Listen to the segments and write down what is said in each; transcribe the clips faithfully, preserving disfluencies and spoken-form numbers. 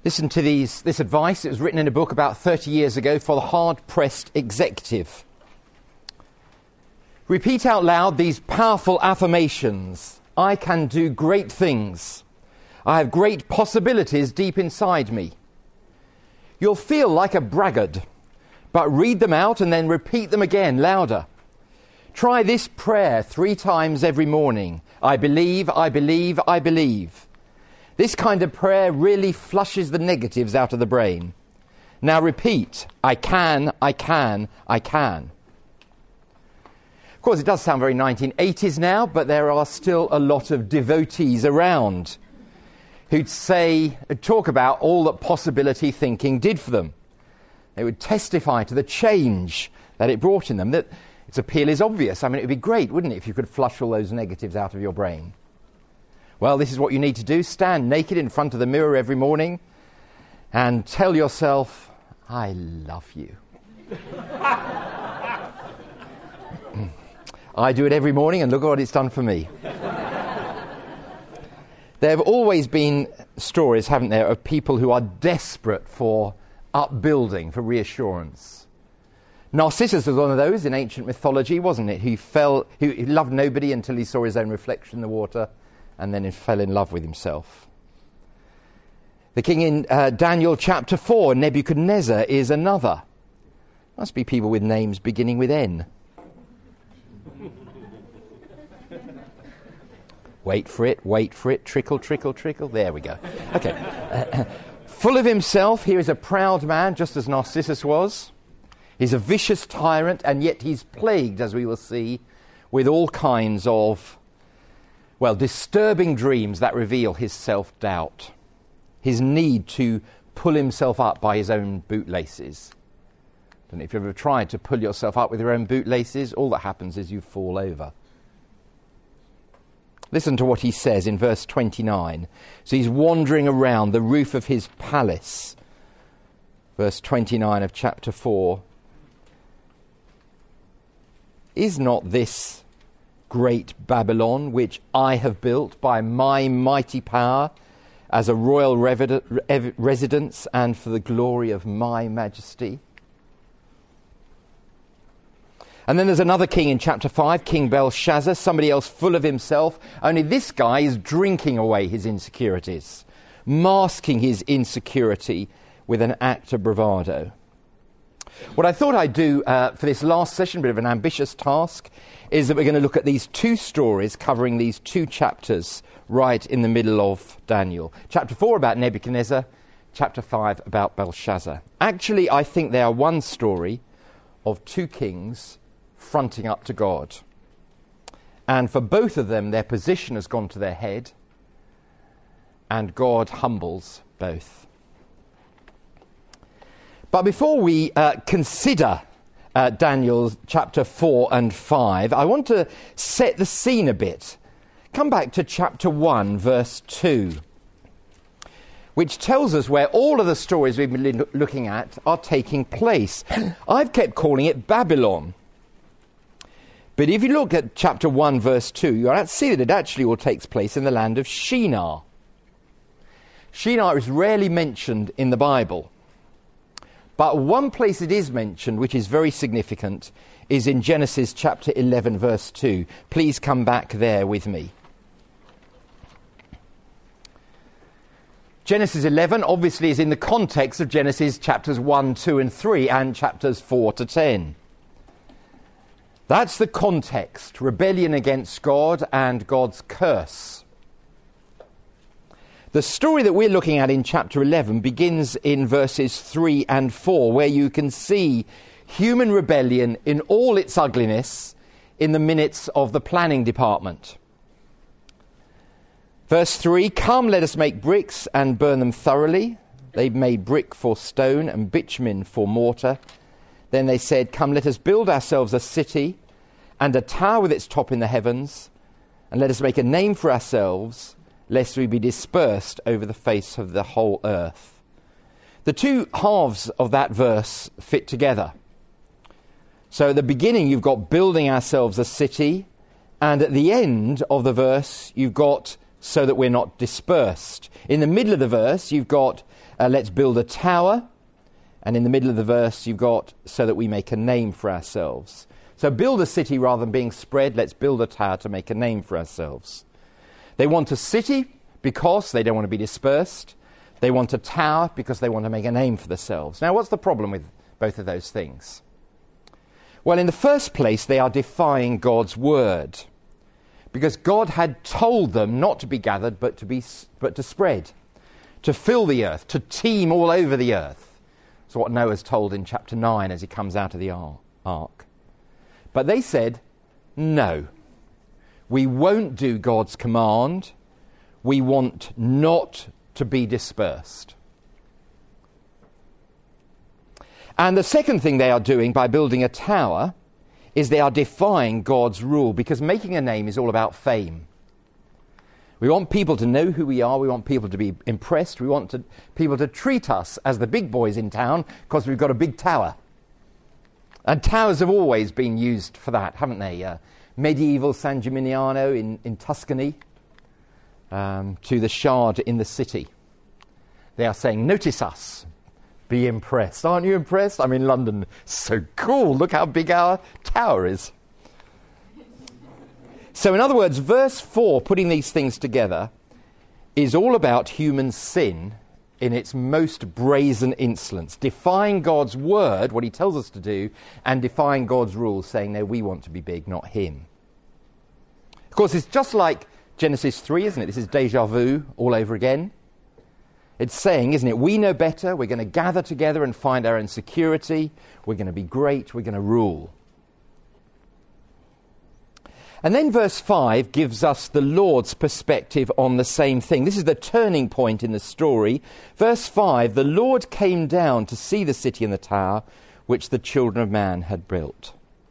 Listen to these, this advice. It was written in a book about thirty years ago for the hard-pressed executive. Repeat out loud these powerful affirmations. I can do great things. I have great possibilities deep inside me. You'll feel like a braggart, but read them out and then repeat them again, louder. Try this prayer three times every morning. I believe, I believe, I believe. This kind of prayer really flushes the negatives out of the brain. Now repeat, I can, I can, I can. Of course, it does sound very nineteen eighties now, but there are still a lot of devotees around who'd say, talk about all that possibility thinking did for them. They would testify to the change that it brought in them. That its appeal is obvious. I mean, it would be great, wouldn't it, if you could flush all those negatives out of your brain. Well, this is what you need to do. Stand naked in front of the mirror every morning and tell yourself, I love you. I do it every morning, and look at what it's done for me. There have always been stories, haven't there, of people who are desperate for upbuilding, for reassurance. Narcissus was one of those in ancient mythology, wasn't it? Who fell, who loved nobody until he saw his own reflection in the water, and then he fell in love with himself. The king in uh, Daniel chapter four, Nebuchadnezzar, is another. Must be people with names beginning with N. Wait for it, wait for it, trickle, trickle, trickle. There we go. Okay. Uh, full of himself, here is a proud man, just as Narcissus was. He's a vicious tyrant, and yet he's plagued, as we will see, with all kinds of, well, disturbing dreams that reveal his self-doubt, his need to pull himself up by his own bootlaces. And if you've ever tried to pull yourself up with your own bootlaces, all that happens is you fall over. Listen to what he says in verse twenty-nine. So he's wandering around the roof of his palace. Verse twenty-nine of chapter four. Is not this great Babylon, which I have built by my mighty power, as a royal revid- residence and for the glory of my majesty? And then there's another king in chapter five, King Belshazzar, somebody else full of himself. Only this guy is drinking away his insecurities, masking his insecurity with an act of bravado. What I thought I'd do uh, for this last session, a bit of an ambitious task, is that we're going to look at these two stories covering these two chapters right in the middle of Daniel. Chapter four about Nebuchadnezzar, chapter five about Belshazzar. Actually, I think they are one story of two kings fronting up to God. And for both of them, their position has gone to their head, and God humbles both. But before we uh, consider uh, Daniel chapter four and five, I want to set the scene a bit. Come back to chapter one, verse two, which tells us where all of the stories we've been looking at are taking place. I've kept calling it Babylon. But if you look at chapter one, verse two, you'll see that it actually all takes place in the land of Shinar. Shinar is rarely mentioned in the Bible. But one place it is mentioned, which is very significant, is in Genesis chapter eleven, verse two. Please come back there with me. Genesis eleven obviously is in the context of Genesis chapters one, two and three and chapters four to ten. That's the context, rebellion against God and God's curse. The story that we're looking at in chapter eleven begins in verses three and four, where you can see human rebellion in all its ugliness in the minutes of the planning department. Verse three, come, let us make bricks and burn them thoroughly. They made brick for stone and bitumen for mortar. Then they said, come, let us build ourselves a city and a tower with its top in the heavens, and let us make a name for ourselves, lest we be dispersed over the face of the whole earth. The two halves of that verse fit together. So at the beginning you've got building ourselves a city, and at the end of the verse you've got so that we're not dispersed. In the middle of the verse you've got uh, let's build a tower. And in the middle of the verse, you've got, so that we make a name for ourselves. So build a city rather than being spread. Let's build a tower to make a name for ourselves. They want a city because they don't want to be dispersed. They want a tower because they want to make a name for themselves. Now, what's the problem with both of those things? Well, in the first place, they are defying God's word. Because God had told them not to be gathered, but to be, but to spread, to fill the earth, to teem all over the earth. That's what Noah's told in chapter nine as he comes out of the ark. But they said, no, we won't do God's command. We want not to be dispersed. And the second thing they are doing by building a tower is they are defying God's rule, because making a name is all about fame. We want people to know who we are. We want people to be impressed. We want to, people to treat us as the big boys in town because we've got a big tower. And towers have always been used for that, haven't they? Uh, medieval San Gimignano in, in Tuscany um, to the Shard in the city. They are saying, notice us. Be impressed. Aren't you impressed? I'm in London. So cool. Look how big our tower is. So in other words, verse four, putting these things together, is all about human sin in its most brazen insolence, defying God's word, what he tells us to do, and defying God's rules, saying, no, we want to be big, not him. Of course, it's just like Genesis three, isn't it? This is déjà vu all over again. It's saying, isn't it, we know better, we're going to gather together and find our own security, we're going to be great, we're going to rule. And then verse five gives us the Lord's perspective on the same thing. This is the turning point in the story. Verse five, the Lord came down to see the city and the tower which the children of man had built.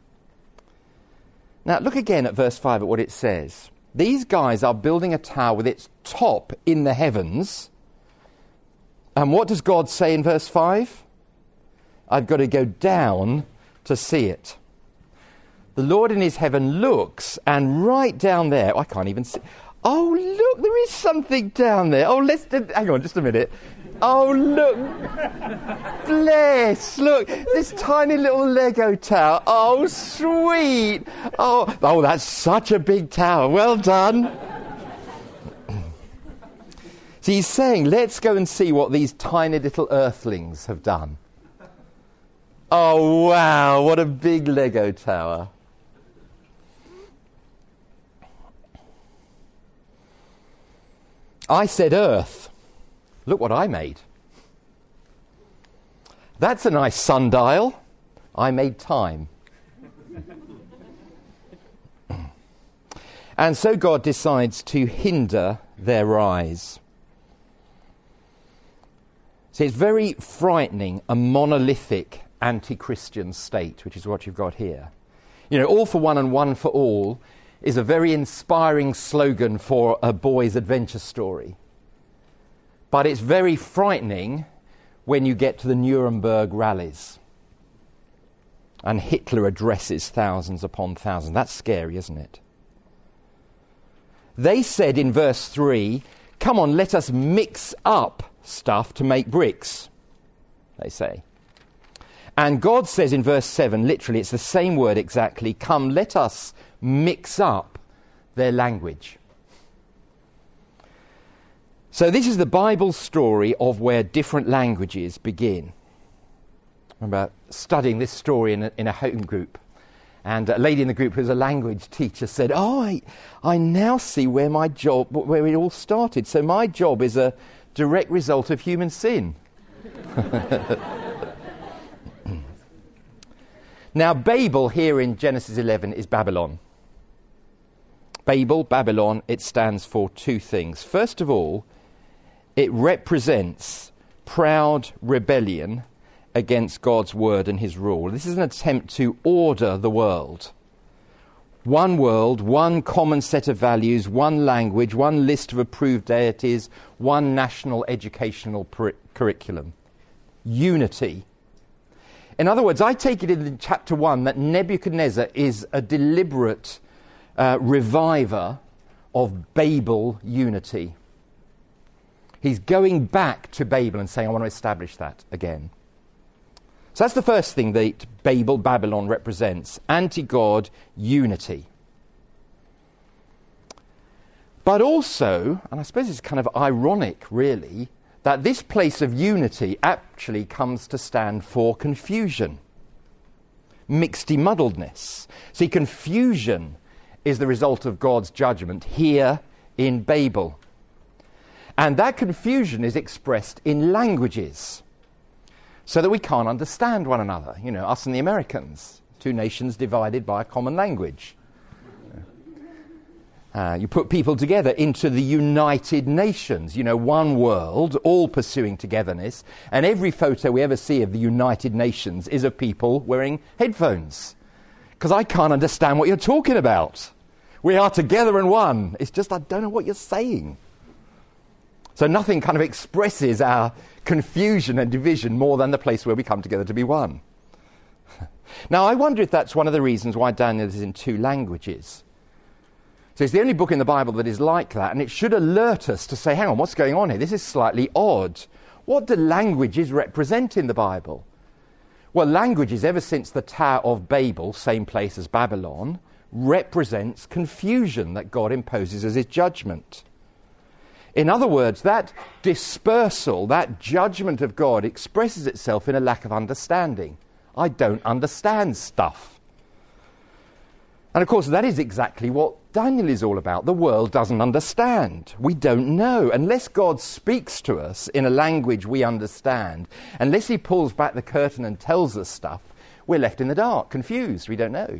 Now look again at verse five at what it says. These guys are building a tower with its top in the heavens. And what does God say in verse five? I've got to go down to see it. The Lord in his heaven looks, and right down there, I can't even see. Oh, look, there is something down there. Oh, let's, hang on just a minute. Oh, look. Bless, look, this tiny little Lego tower. Oh, sweet. Oh, oh, that's such a big tower. Well done. So he's saying, let's go and see what these tiny little earthlings have done. Oh, wow, what a big Lego tower. I said earth. Look what I made. That's a nice sundial. I made time. And so God decides to hinder their rise. So it's very frightening, a monolithic anti-Christian state, which is what you've got here. You know, all for one and one for all is a very inspiring slogan for a boy's adventure story. But it's very frightening when you get to the Nuremberg rallies and Hitler addresses thousands upon thousands. That's scary, isn't it? They said in verse three, come on, let us mix up stuff to make bricks, they say. And God says in verse seven, literally, it's the same word exactly, come, let us mix up their language. So this is the Bible story of where different languages begin. I remember studying this story in a, in a home group, and a lady in the group who's a language teacher said, oh, I, I now see where my job, where it all started. So my job is a direct result of human sin. Now, Babel here in Genesis eleven is Babylon. Babel, Babylon, it stands for two things. First of all, it represents proud rebellion against God's word and his rule. This is an attempt to order the world. One world, one common set of values, one language, one list of approved deities, one national educational per- curriculum. Unity. In other words, I take it in chapter one that Nebuchadnezzar is a deliberate uh, reviver of Babel unity. He's going back to Babel and saying, I want to establish that again. So that's the first thing that Babel, Babylon represents, anti-God unity. But also, and I suppose it's kind of ironic really, that this place of unity actually comes to stand for confusion, mixedy-muddledness. See, confusion is the result of God's judgment here in Babel. And that confusion is expressed in languages, so that we can't understand one another. You know, us and the Americans, two nations divided by a common language. Uh, you put people together into the United Nations, you know, one world, all pursuing togetherness, and every photo we ever see of the United Nations is of people wearing headphones. Because I can't understand what you're talking about. We are together and one. It's just I don't know what you're saying. So nothing kind of expresses our confusion and division more than the place where we come together to be one. Now, I wonder if that's one of the reasons why Daniel is in two languages. So it's the only book in the Bible that is like that, and it should alert us to say, hang on, what's going on here? This is slightly odd. What do languages represent in the Bible? Well, languages, ever since the Tower of Babel, same place as Babylon, represents confusion that God imposes as his judgment. In other words, that dispersal, that judgment of God expresses itself in a lack of understanding. I don't understand stuff. And of course, that is exactly what Daniel is all about. The world doesn't understand. We don't know. Unless God speaks to us in a language we understand, unless he pulls back the curtain and tells us stuff, we're left in the dark, confused. We don't know.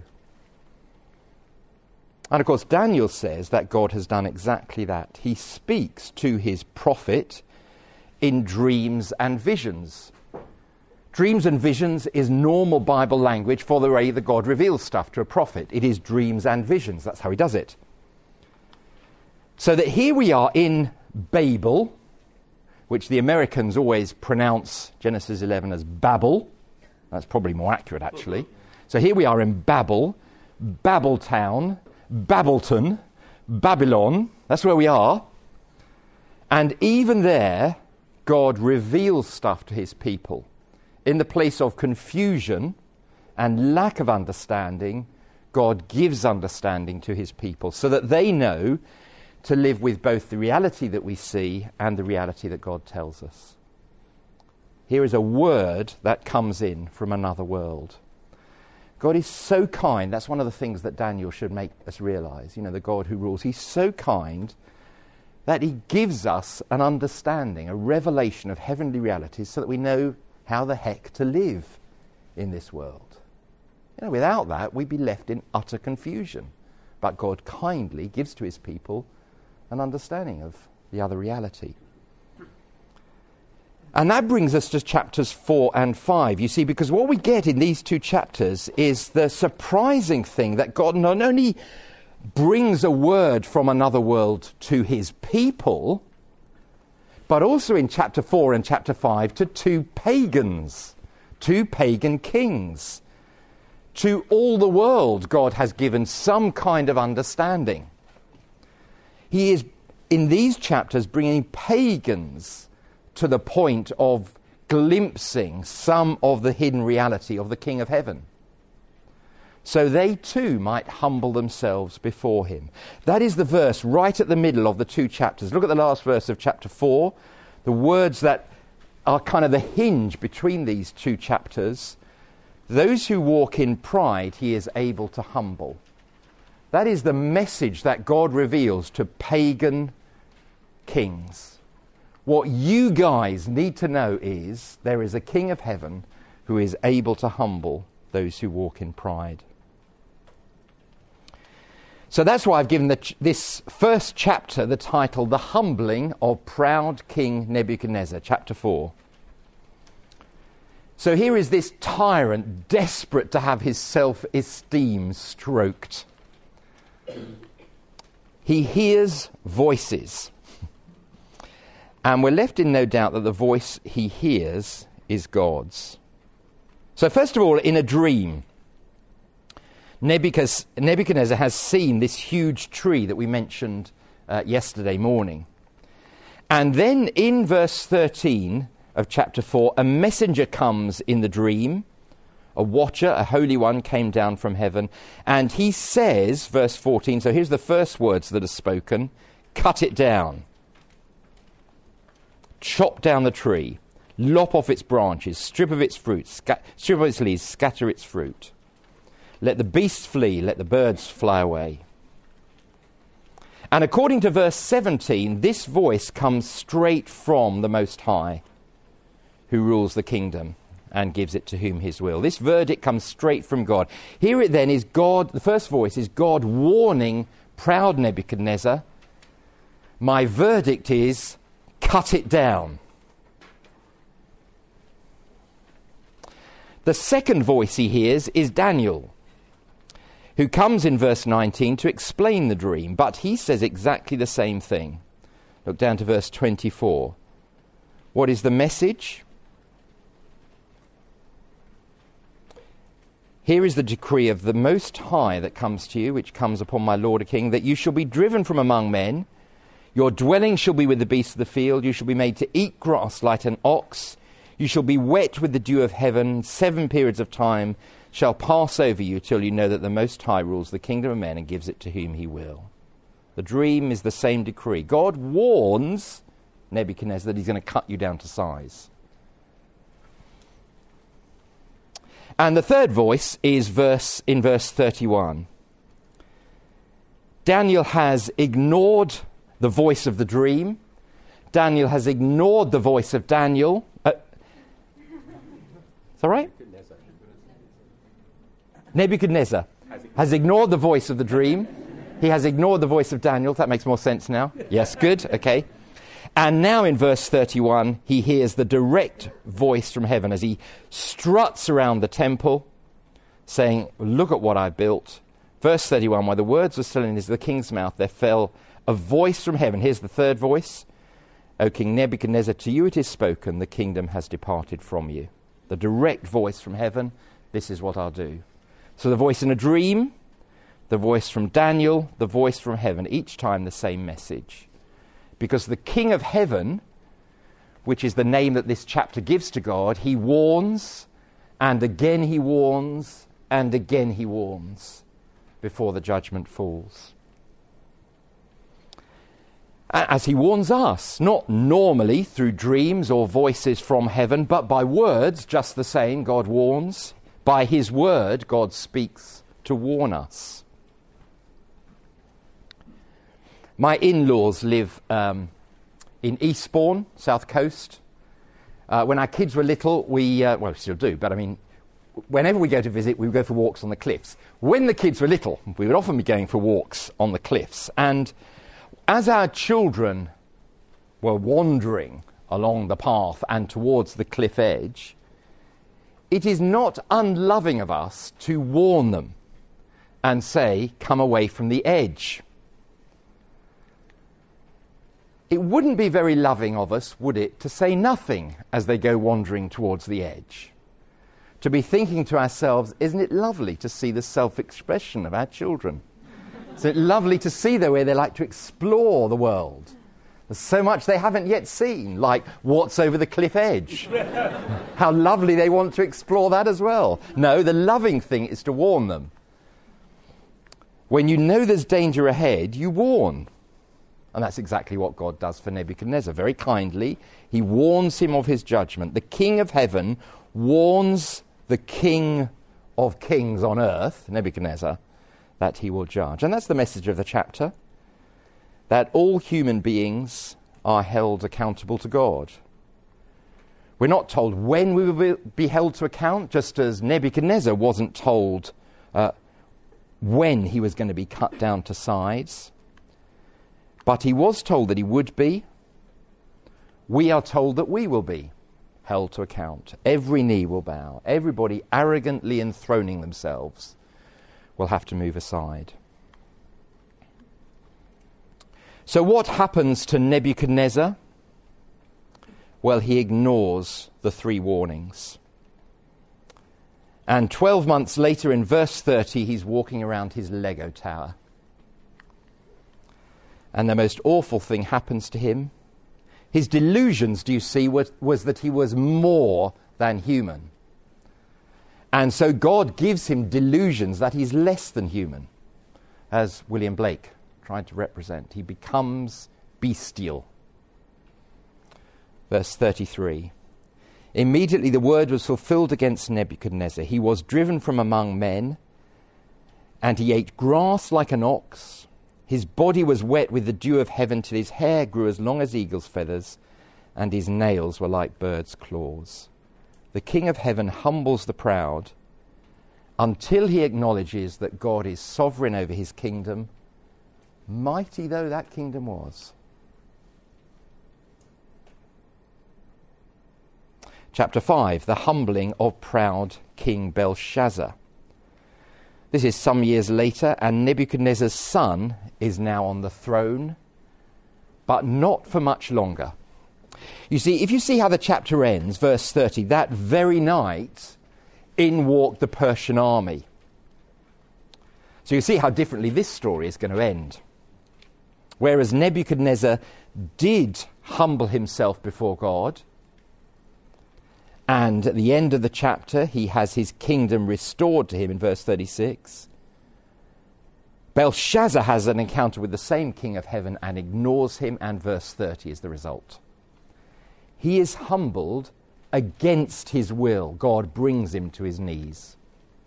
And of course, Daniel says that God has done exactly that. He speaks to his prophet in dreams and visions. Dreams and visions is normal Bible language for the way that God reveals stuff to a prophet. It is dreams and visions. That's how he does it. So that here we are in Babel, which the Americans always pronounce Genesis eleven as Babel. That's probably more accurate, actually. So here we are in Babel, Babeltown, Babelton, Babylon. That's where we are. And even there, God reveals stuff to his people. In the place of confusion and lack of understanding, God gives understanding to his people so that they know to live with both the reality that we see and the reality that God tells us. Here is a word that comes in from another world. God is so kind. That's one of the things that Daniel should make us realize. You know, the God who rules. He's so kind that he gives us an understanding, a revelation of heavenly realities so that we know how the heck to live in this world. You know, without that, we'd be left in utter confusion. But God kindly gives to his people an understanding of the other reality. And that brings us to chapters four and five, you see, because what we get in these two chapters is the surprising thing that God not only brings a word from another world to his people, but also in chapter four and chapter five to two pagans, two pagan kings. To all the world, God has given some kind of understanding. He is, in these chapters, bringing pagans to the point of glimpsing some of the hidden reality of the King of Heaven, so they too might humble themselves before him. That is the verse right at the middle of the two chapters. Look at the last verse of chapter four, the words that are kind of the hinge between these two chapters. Those who walk in pride, he is able to humble. That is the message that God reveals to pagan kings. What you guys need to know is there is a King of Heaven who is able to humble those who walk in pride. So that's why I've given the ch- this first chapter the title, The Humbling of Proud King Nebuchadnezzar, chapter four. So here is this tyrant desperate to have his self-esteem stroked. He hears voices. And we're left in no doubt that the voice he hears is God's. So first of all, in a dream, Nebuchadnezzar has seen this huge tree that we mentioned uh, yesterday morning. And then in verse thirteen of chapter four, a messenger comes in the dream. A watcher, a holy one, came down from heaven. And he says, verse fourteen, so here's the first words that are spoken: cut it down. Chop down the tree. Lop off its branches. Strip of its fruit. Sca- strip of its leaves. Scatter its fruit. Let the beasts flee. Let the birds fly away. And according to verse seventeen, this voice comes straight from the Most High, who rules the kingdom and gives it to whom his will. This verdict comes straight from God. Here it then is God, the first voice is God warning proud Nebuchadnezzar, my verdict is, cut it down. The second voice he hears is Daniel, who comes in verse nineteen to explain the dream, but he says exactly the same thing. Look down to verse twenty-four. What is the message? Here is the decree of the Most High that comes to you, which comes upon my Lord a King, that you shall be driven from among men. Your dwelling shall be with the beasts of the field. You shall be made to eat grass like an ox. You shall be wet with the dew of heaven. Seven periods of time shall pass over you till you know that the Most High rules the kingdom of men and gives it to whom he will. The dream is the same decree. God warns Nebuchadnezzar that he's going to cut you down to size. And the third voice is verse in verse thirty-one. Daniel has ignored the voice of the dream. Daniel has ignored the voice of Daniel. Uh, is that right? Nebuchadnezzar has ignored the voice of the dream. He has ignored the voice of Daniel. That makes more sense now. Yes, good, okay. And now in verse thirty-one, he hears the direct voice from heaven as he struts around the temple, saying, look at what I built. Verse thirty-one, while the words were still in his, the king's mouth, there fell a voice from heaven. Here's the third voice. O King Nebuchadnezzar, to you it is spoken, the kingdom has departed from you. The direct voice from heaven, this is what I'll do. So the voice in a dream, the voice from Daniel, the voice from heaven, each time the same message. Because the King of Heaven, which is the name that this chapter gives to God, he warns, and again he warns, and again he warns, before the judgment falls. As he warns us, not normally through dreams or voices from heaven, but by words, just the same, God warns. By his word, God speaks to warn us. My in-laws live um, in Eastbourne, South Coast. Uh, when our kids were little, we, uh, well, we still do, but I mean, whenever we go to visit, we would go for walks on the cliffs. When the kids were little, we would often be going for walks on the cliffs. And as our children were wandering along the path and towards the cliff edge, it is not unloving of us to warn them and say, come away from the edge. It wouldn't be very loving of us, would it, to say nothing as they go wandering towards the edge? To be thinking to ourselves, isn't it lovely to see the self-expression of our children? Isn't it lovely to see the way they like to explore the world? There's so much they haven't yet seen, like what's over the cliff edge. How lovely they want to explore that as well. No, the loving thing is to warn them. When you know there's danger ahead, you warn. And that's exactly what God does for Nebuchadnezzar. Very kindly, he warns him of his judgment. The King of Heaven warns the King of Kings on earth, Nebuchadnezzar, that he will judge. And that's the message of the chapter, that all human beings are held accountable to God. We're not told when we will be held to account, just as Nebuchadnezzar wasn't told uh, when he was going to be cut down to size. But he was told that he would be. We are told that we will be held to account. Every knee will bow. Everybody arrogantly enthroning themselves will have to move aside. So what happens to Nebuchadnezzar? Well, he ignores the three warnings. And twelve months later, in verse thirty, he's walking around his Lego tower. And the most awful thing happens to him. His delusions, do you see, was, was that he was more than human. And so God gives him delusions that he's less than human, as William Blake tried to represent. He becomes bestial. Verse thirty-three. Immediately the word was fulfilled against Nebuchadnezzar. He was driven from among men, and he ate grass like an ox. His body was wet with the dew of heaven till his hair grew as long as eagle's feathers, and his nails were like birds' claws. The King of heaven humbles the proud until he acknowledges that God is sovereign over his kingdom, mighty though that kingdom was. Chapter five, the humbling of proud King Belshazzar. This is some years later, and Nebuchadnezzar's son is now on the throne, but not for much longer. You see, if you see how the chapter ends, verse thirty, that very night in walked the Persian army. So you see how differently this story is going to end. Whereas Nebuchadnezzar did humble himself before God, and at the end of the chapter, he has his kingdom restored to him in verse thirty-six. Belshazzar has an encounter with the same King of heaven and ignores him, and verse thirty is the result. He is humbled against his will. God brings him to his knees.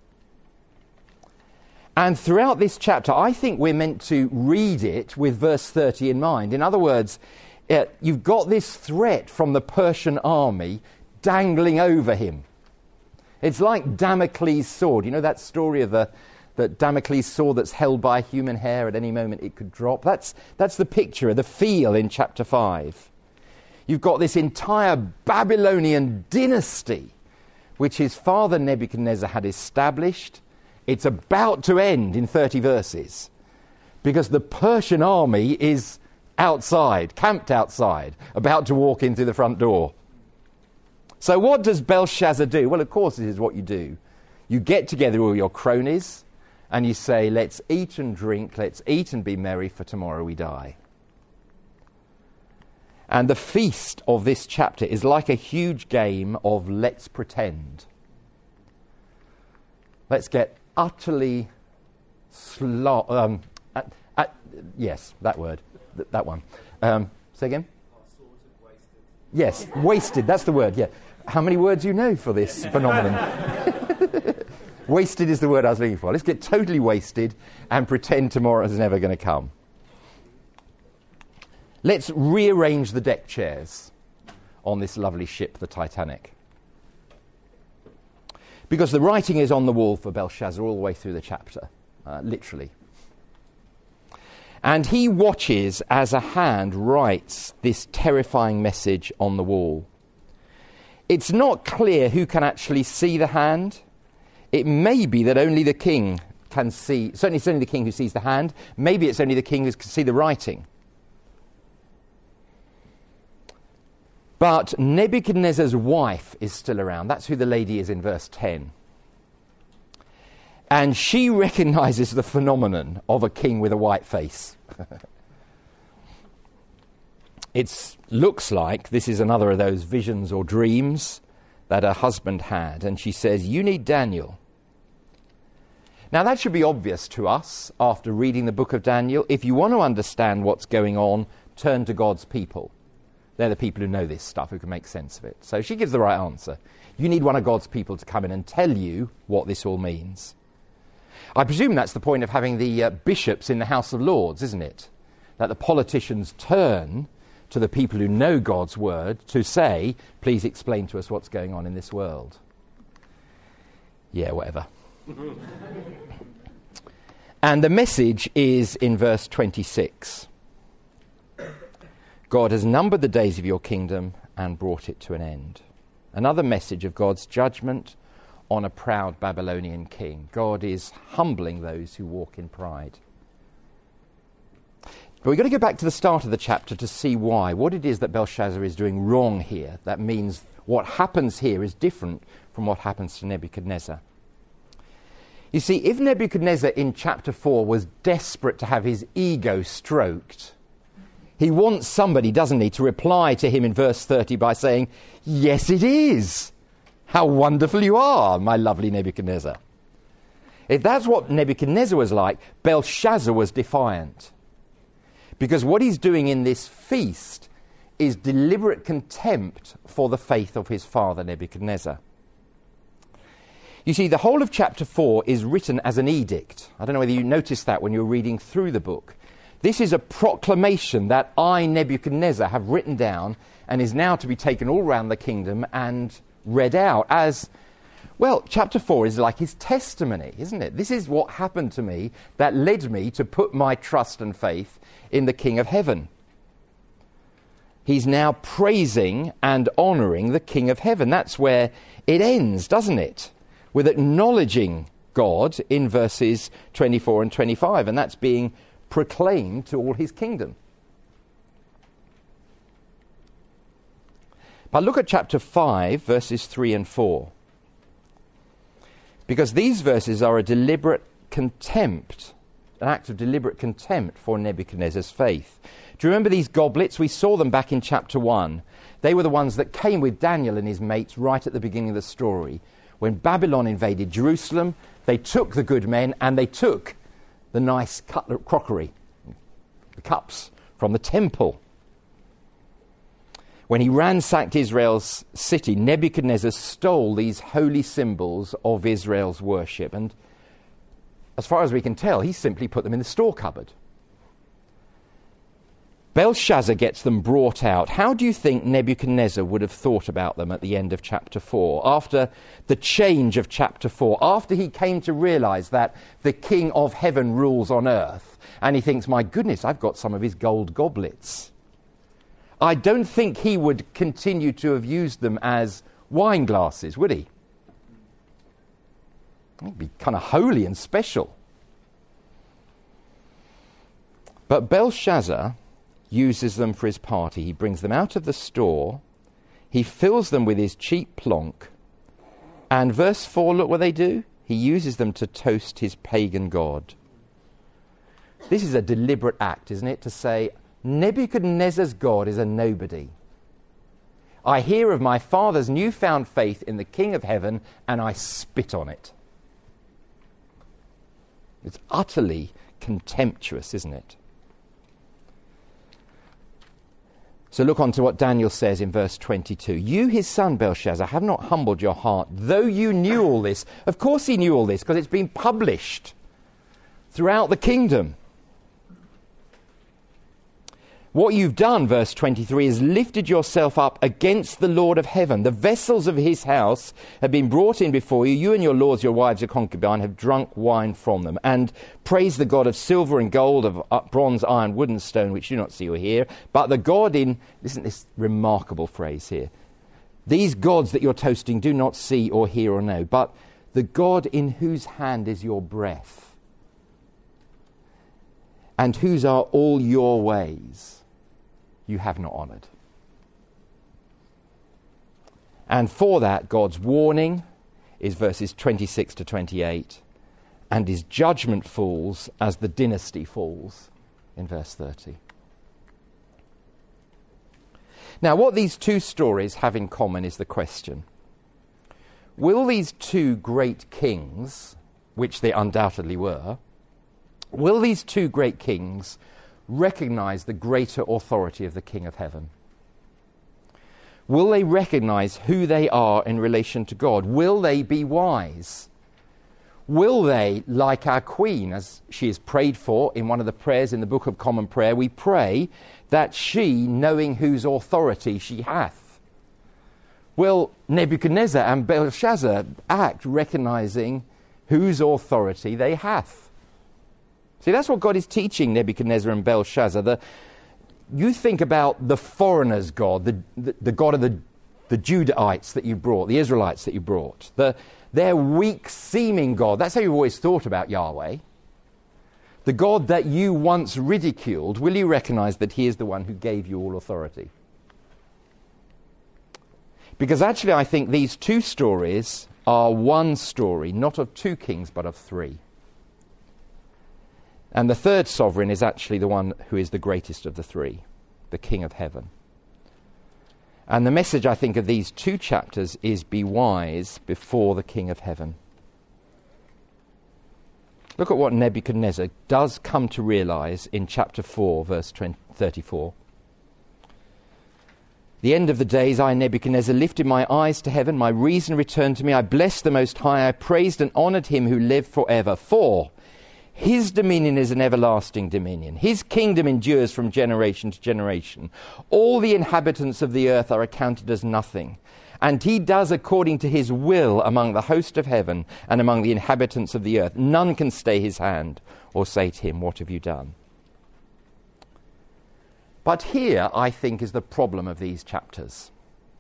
And throughout this chapter, I think we're meant to read it with verse thirty in mind. In other words, uh, you've got this threat from the Persian army dangling over him. It's like Damocles' sword. You know that story of the, the Damocles' sword that's held by human hair, at any moment it could drop? That's, that's the picture, the feel in chapter five. You've got this entire Babylonian dynasty, which his father Nebuchadnezzar had established. It's about to end in thirty verses, because the Persian army is outside, camped outside, about to walk into the front door. So what does Belshazzar do? Well, of course, this is what you do. You get together all your cronies and you say, let's eat and drink, let's eat and be merry, for tomorrow we die. And the feast of this chapter is like a huge game of let's pretend. Let's get utterly slo- um, at, at, yes, that word, th- that one. Um, say again? Yes, wasted, that's the word, yeah. How many words do you know for this phenomenon? Wasted is the word I was looking for. Let's get totally wasted and pretend tomorrow is never going to come. Let's rearrange the deck chairs on this lovely ship, the Titanic. Because the writing is on the wall for Belshazzar all the way through the chapter, uh, literally. And he watches as a hand writes this terrifying message on the wall. It's not clear who can actually see the hand. It may be that only the king can see, certainly it's only the king who sees the hand. Maybe it's only the king who can see the writing. But Nebuchadnezzar's wife is still around. That's who the lady is in verse ten. And she recognizes the phenomenon of a king with a white face. It looks like this is another of those visions or dreams that her husband had. And she says, you need Daniel. Now that should be obvious to us after reading the book of Daniel. If you want to understand what's going on, turn to God's people. They're the people who know this stuff, who can make sense of it. So she gives the right answer. You need one of God's people to come in and tell you what this all means. I presume that's the point of having the uh, bishops in the House of Lords, isn't it? That the politicians turn to the people who know God's word to say, please explain to us what's going on in this world. Yeah, whatever. And the message is in verse twenty-six. God has numbered the days of your kingdom and brought it to an end. Another message of God's judgment on a proud Babylonian king. God is humbling those who walk in pride. But we've got to go back to the start of the chapter to see why, what it is that Belshazzar is doing wrong here. That means what happens here is different from what happens to Nebuchadnezzar. You see, if Nebuchadnezzar in chapter four was desperate to have his ego stroked, He wants somebody, doesn't he, to reply to him in verse thirty by saying, yes, it is. How wonderful you are, my lovely Nebuchadnezzar. If that's what Nebuchadnezzar was like, Belshazzar was defiant. Because what he's doing in this feast is deliberate contempt for the faith of his father Nebuchadnezzar. You see, the whole of chapter four is written as an edict. I don't know whether you noticed that when you were reading through the book. This is a proclamation that I, Nebuchadnezzar, have written down and is now to be taken all around the kingdom and read out as, well, chapter four is like his testimony, isn't it? This is what happened to me that led me to put my trust and faith in the King of Heaven. He's now praising and honouring the King of Heaven. That's where it ends, doesn't it? With acknowledging God in verses twenty-four and twenty-five, and that's being proclaimed to all his kingdom. But look at chapter five, verses three and four. Because these verses are a deliberate contempt, an act of deliberate contempt for Nebuchadnezzar's faith. Do you remember these goblets? We saw them back in chapter one. They were the ones that came with Daniel and his mates right at the beginning of the story. When Babylon invaded Jerusalem, they took the good men and they took the nice cutler- crockery, the cups from the temple. When he ransacked Israel's city, Nebuchadnezzar stole these holy symbols of Israel's worship. And as far as we can tell, he simply put them in the store cupboard. Belshazzar gets them brought out. How do you think Nebuchadnezzar would have thought about them at the end of chapter four? After the change of chapter four, after he came to realize that the King of Heaven rules on earth, and he thinks, my goodness, I've got some of his gold goblets. I don't think he would continue to have used them as wine glasses, would he? It'd be kind of holy and special. But Belshazzar uses them for his party. He brings them out of the store, he fills them with his cheap plonk, and verse four, look what they do. He uses them to toast his pagan god. This is a deliberate act, isn't it? To say, Nebuchadnezzar's God is a nobody. I hear of my father's newfound faith in the King of Heaven, and I spit on it. It's utterly contemptuous, isn't it? So look on to what Daniel says in verse twenty-two. You, his son Belshazzar, have not humbled your heart, though you knew all this. Of course he knew all this, because it's been published throughout the kingdom. What you've done, verse twenty-three, is lifted yourself up against the Lord of heaven. The vessels of his house have been brought in before you. You and your lords, your wives, your concubine, have drunk wine from them. And praise the God of silver and gold, of bronze, iron, wood and stone, which you do not see or hear. But the God in, listen to this remarkable phrase here. These gods that you're toasting do not see or hear or know, but the God in whose hand is your breath, and whose are all your ways, you have not honoured. And for that, God's warning is verses twenty-six to twenty-eight, and his judgment falls as the dynasty falls in verse thirty. Now, what these two stories have in common is the question: will these two great kings, which they undoubtedly were, will these two great kings recognize the greater authority of the King of Heaven? Will they recognize who they are in relation to God? Will they be wise? Will they, like our Queen, as she is prayed for in one of the prayers in the Book of Common Prayer, we pray that she, knowing whose authority she hath. Will Nebuchadnezzar and Belshazzar act recognizing whose authority they hath? See, that's what God is teaching Nebuchadnezzar and Belshazzar. The, you think about the foreigner's God, the, the, the God of the, the Judahites that you brought, the Israelites that you brought, the, their weak-seeming God. That's how you've always thought about Yahweh. The God that you once ridiculed, will you recognize that he is the one who gave you all authority? Because actually I think these two stories are one story, not of two kings, but of three. And the third sovereign is actually the one who is the greatest of the three. the King of Heaven. And the message, I think, of these two chapters is be wise before the King of Heaven. Look at what Nebuchadnezzar does come to realize in chapter four, verse thirty-four. The end of the days, I, Nebuchadnezzar, lifted my eyes to heaven. My reason returned to me. I blessed the Most High. I praised and honored him who lived forever. For his dominion is an everlasting dominion. His kingdom endures from generation to generation. All the inhabitants of the earth are accounted as nothing. And he does according to his will among the host of heaven and among the inhabitants of the earth. None can stay his hand or say to him, what have you done? But here, I think, is the problem of these chapters.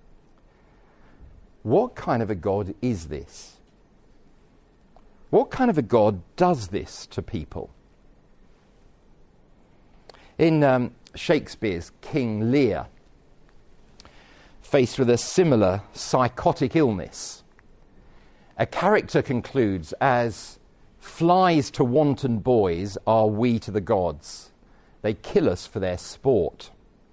What kind of a God is this? What kind of a God does this to people? In um, Shakespeare's King Lear, faced with a similar psychotic illness, a character concludes, as flies to wanton boys are we to the gods. They kill us for their sport.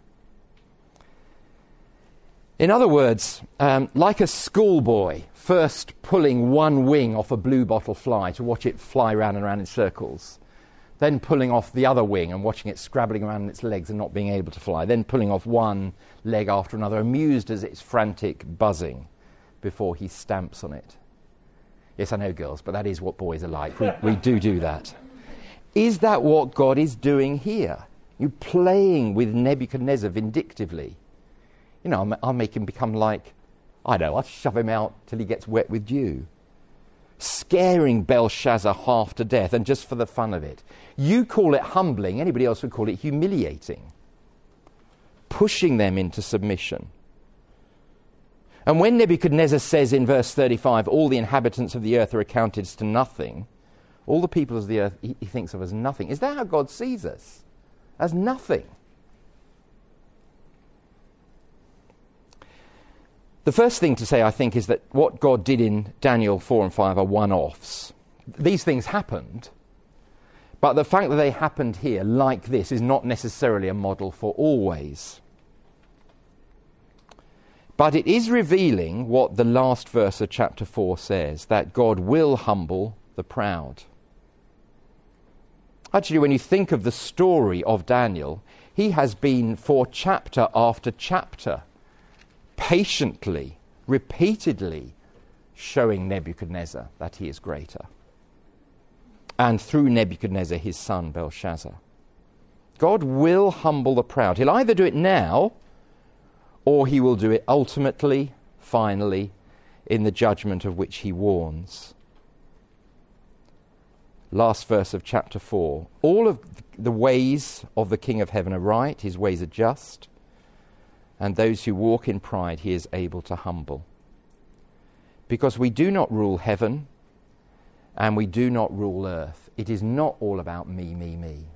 In other words, um, like a schoolboy first pulling one wing off a bluebottle fly to watch it fly round and round in circles, then pulling off the other wing and watching it scrabbling around in its legs and not being able to fly, then pulling off one leg after another, amused as its frantic buzzing before he stamps on it. Yes, I know, girls, but that is what boys are like. We, we do do that. Is that what God is doing here? You playing with Nebuchadnezzar vindictively. You know, I'll, I'll make him become like, I don't know, I'll shove him out till he gets wet with dew. Scaring Belshazzar half to death, and just for the fun of it. You call it humbling, anybody else would call it humiliating. Pushing them into submission. And when Nebuchadnezzar says in verse thirty-five, all the inhabitants of the earth are accounted to nothing, all the people of the earth he, he thinks of as nothing. Is that how God sees us? As nothing. The first thing to say, I think, is that what God did in Daniel four and five are one-offs. These things happened, but the fact that they happened here like this is not necessarily a model for always. But it is revealing what the last verse of chapter four says, that God will humble the proud. Actually, when you think of the story of Daniel, he has been for chapter after chapter patiently, repeatedly showing Nebuchadnezzar that he is greater. And through Nebuchadnezzar, his son Belshazzar. God will humble the proud. He'll either do it now, or he will do it ultimately, finally, in the judgment of which he warns. Last verse of chapter four. All of the ways of the King of Heaven are right, his ways are just, and those who walk in pride he is able to humble. Because we do not rule heaven, and we do not rule earth. It is not all about me, me, me.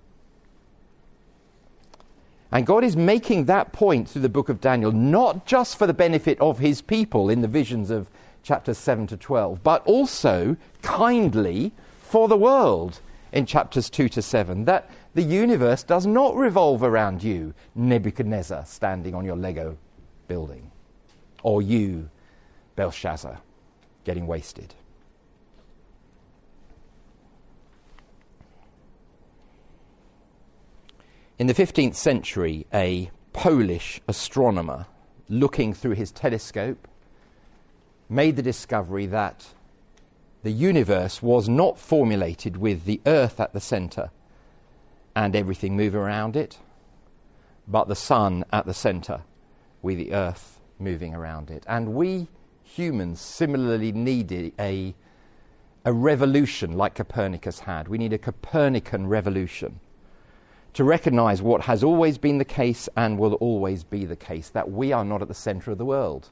And God is making that point through the book of Daniel, not just for the benefit of his people in the visions of chapters seven to twelve, but also kindly for the world in chapters two to seven, that the universe does not revolve around you, Nebuchadnezzar, standing on your Lego building, or you, Belshazzar, getting wasted. In the fifteenth century, a Polish astronomer, looking through his telescope, made the discovery that the universe was not formulated with the Earth at the centre and everything moving around it, but the sun at the centre with the Earth moving around it. And we humans similarly needed a, a revolution like Copernicus had. We need a Copernican revolution to recognise what has always been the case and will always be the case, that we are not at the centre of the world.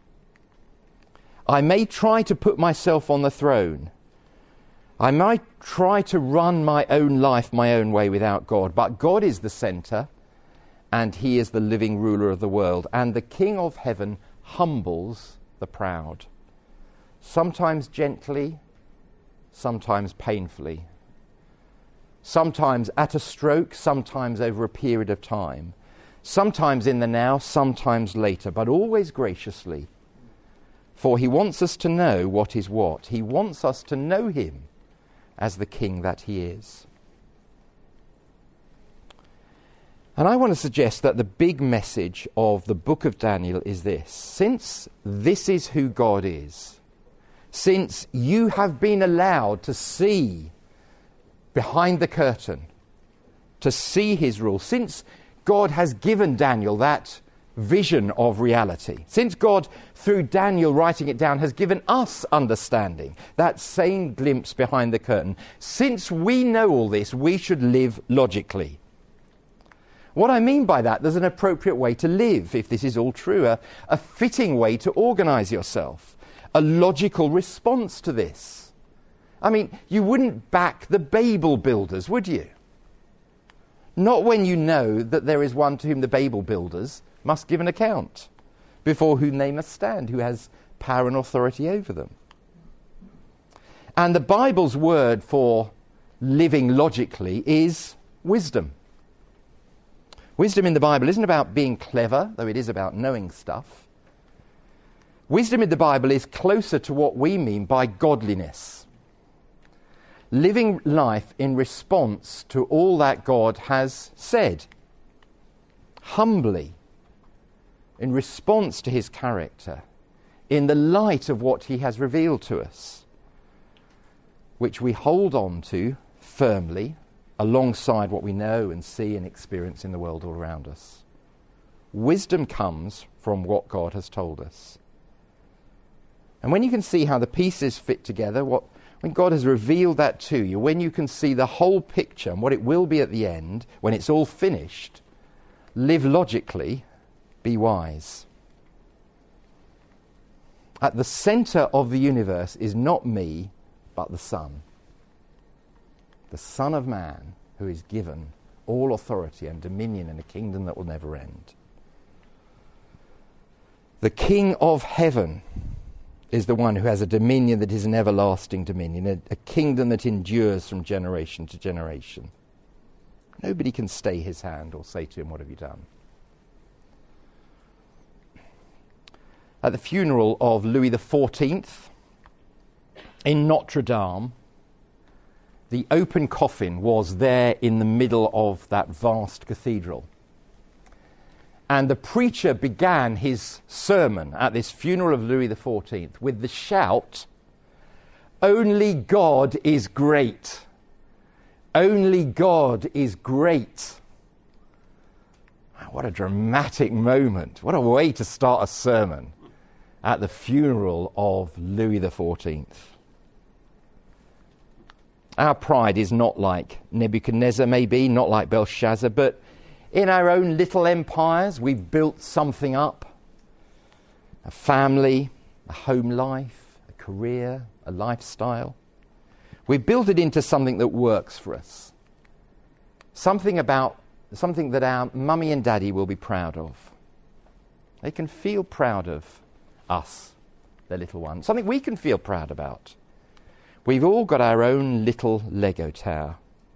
I may try to put myself on the throne. I might try to run my own life my own way without God, but God is the centre, and he is the living ruler of the world, and the King of Heaven humbles the proud, sometimes gently, sometimes painfully, sometimes at a stroke, sometimes over a period of time, sometimes in the now, sometimes later, but always graciously. For he wants us to know what is what. He wants us to know him as the King that he is. And I want to suggest that the big message of the book of Daniel is this. Since this is who God is, since you have been allowed to see behind the curtain, to see his rule, since God has given Daniel that vision of reality, since God, through Daniel writing it down, has given us understanding, that same glimpse behind the curtain, since we know all this, we should live logically. What I mean by that, there's an appropriate way to live, if this is all true, a, a fitting way to organise yourself, a logical response to this. I mean, you wouldn't back the Babel builders, would you? Not when you know that there is one to whom the Babel builders must give an account, before whom they must stand, who has power and authority over them. And the Bible's word for living logically is wisdom. Wisdom in the Bible isn't about being clever, though it is about knowing stuff. Wisdom in the Bible is closer to what we mean by godliness. Living life in response to all that God has said. Humbly, in response to his character, in the light of what he has revealed to us, which we hold on to firmly, alongside what we know and see and experience in the world all around us. Wisdom comes from what God has told us. And when you can see how the pieces fit together, what, when God has revealed that to you, when you can see the whole picture and what it will be at the end, when it's all finished, live logically, be wise. At the centre of the universe is not me, but the Son. The Son of Man, who is given all authority and dominion in a kingdom that will never end. The King of heaven is the one who has a dominion that is an everlasting dominion, a, a kingdom that endures from generation to generation. Nobody can stay his hand or say to him, "What have you done?" At the funeral of Louis the fourteenth in Notre Dame, the open coffin was there in the middle of that vast cathedral. And the preacher began his sermon at this funeral of Louis the fourteenth with the shout, "Only God is great. Only God is great." What a dramatic moment. What a way to start a sermon at the funeral of Louis the fourteenth. Our pride is not like Nebuchadnezzar, maybe, not like Belshazzar, but in our own little empires, we've built something up. A family, a home life, a career, a lifestyle. We've built it into something that works for us. Something about, something that our mummy and daddy will be proud of. They can feel proud of us, their little one. Something we can feel proud about. We've all got our own little Lego tower.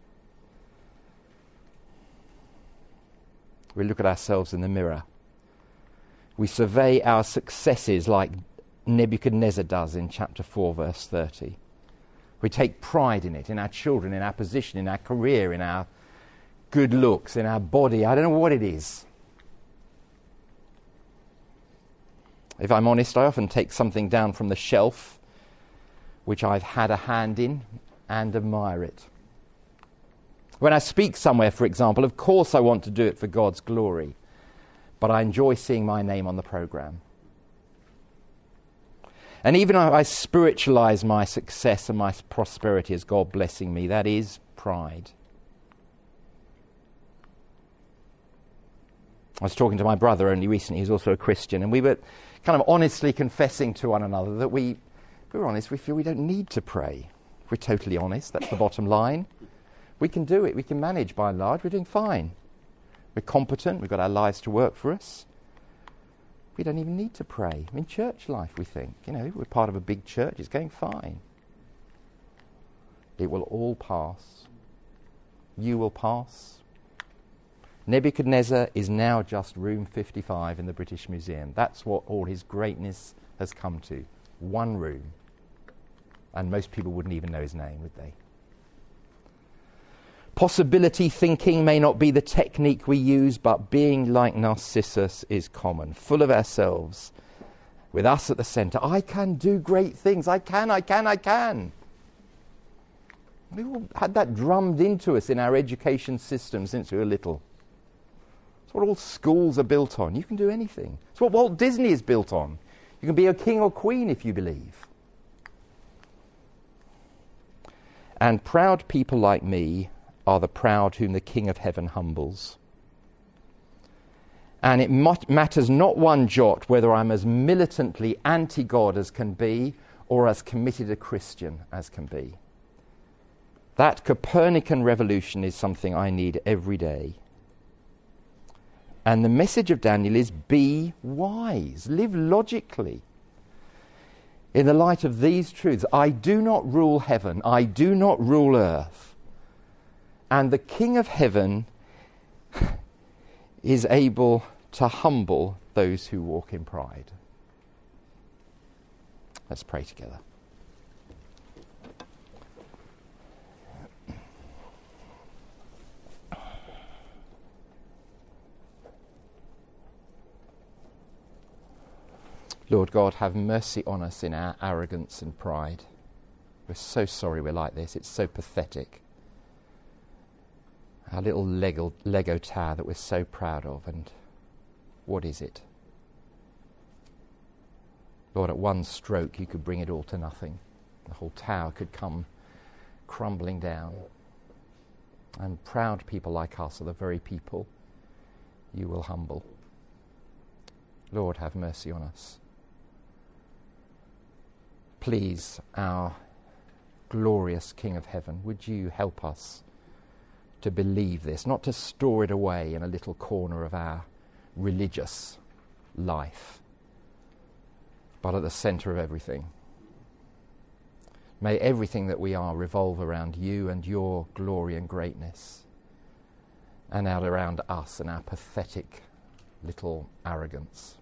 We look at ourselves in the mirror. We survey our successes like Nebuchadnezzar does in chapter four, verse thirty. We take pride in it, in our children, in our position, in our career, in our good looks, in our body. I don't know what it is. If I'm honest, I often take something down from the shelf which I've had a hand in, and admire it. When I speak somewhere, for example, of course I want to do it for God's glory, but I enjoy seeing my name on the programme. And even if I spiritualise my success and my prosperity as God blessing me, that is pride. I was talking to my brother only recently, who's also a Christian, and we were kind of honestly confessing to one another that we, if we're honest, we feel we don't need to pray. If we're totally honest, that's the bottom line. We can do it. We can manage by and large. We're doing fine. We're competent. We've got our lives to work for us. We don't even need to pray. In church life, we think, you know, we're part of a big church. It's going fine. It will all pass. You will pass. Nebuchadnezzar is now just room fifty-five in the British Museum. That's what all his greatness has come to. One room. And most people wouldn't even know his name, would they? Possibility thinking may not be the technique we use, but being like Narcissus is common, full of ourselves, with us at the centre. I can do great things. I can, I can, I can. We all had that drummed into us in our education system since we were little. It's what all schools are built on. You can do anything. It's what Walt Disney is built on. You can be a king or queen if you believe. And proud people like me are the proud whom the King of Heaven humbles. And it mut- matters not one jot whether I'm as militantly anti-God as can be or as committed a Christian as can be. That Copernican revolution is something I need every day. And the message of Daniel is be wise, live logically. In the light of these truths, I do not rule heaven, I do not rule earth. And the King of Heaven is able to humble those who walk in pride. Let's pray together. Lord God, have mercy on us in our arrogance and pride. We're so sorry we're like this. It's so pathetic. Our little Lego, Lego tower that we're so proud of, and what is it? Lord, at one stroke you could bring it all to nothing. The whole tower could come crumbling down. And proud people like us are the very people you will humble. Lord, have mercy on us. Please, our glorious King of Heaven, would you help us to believe this, not to store it away in a little corner of our religious life, but at the centre of everything. May everything that we are revolve around you and your glory and greatness, and out around us and our pathetic little arrogance.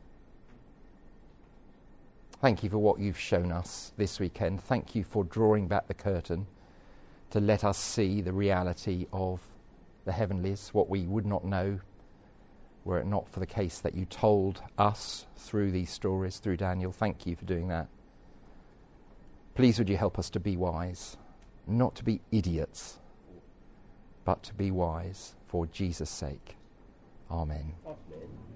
Thank you for what you've shown us this weekend. Thank you for drawing back the curtain to let us see the reality of the heavenlies, what we would not know were it not for the case that you told us through these stories, through Daniel. Thank you for doing that. Please would you help us to be wise, not to be idiots, but to be wise for Jesus' sake. Amen. Amen.